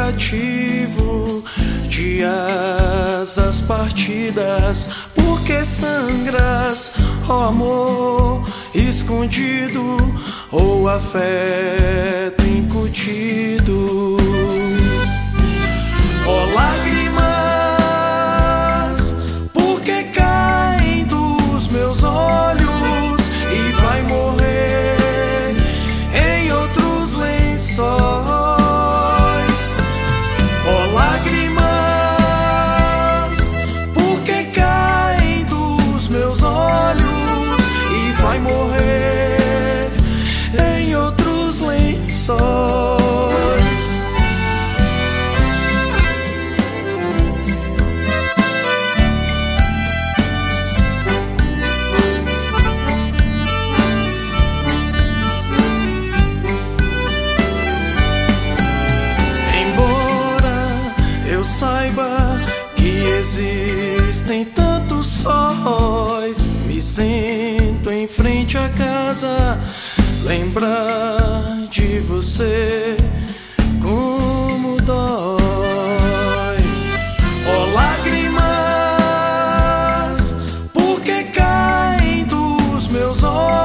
cativo de asas partidas. Por que sangras, ó amor escondido, ou afeto incutido? Ó lágrimas, por que caem dos meus olhos e vai morrer em outros lençóis? Ó lágrimas, por que caem dos meus olhos e vai morrer em outros lençóis? Saiba que existem tantos sóis, me sento em frente à casa, lembrar de você como dói. Ó lágrimas, por que caem dos meus olhos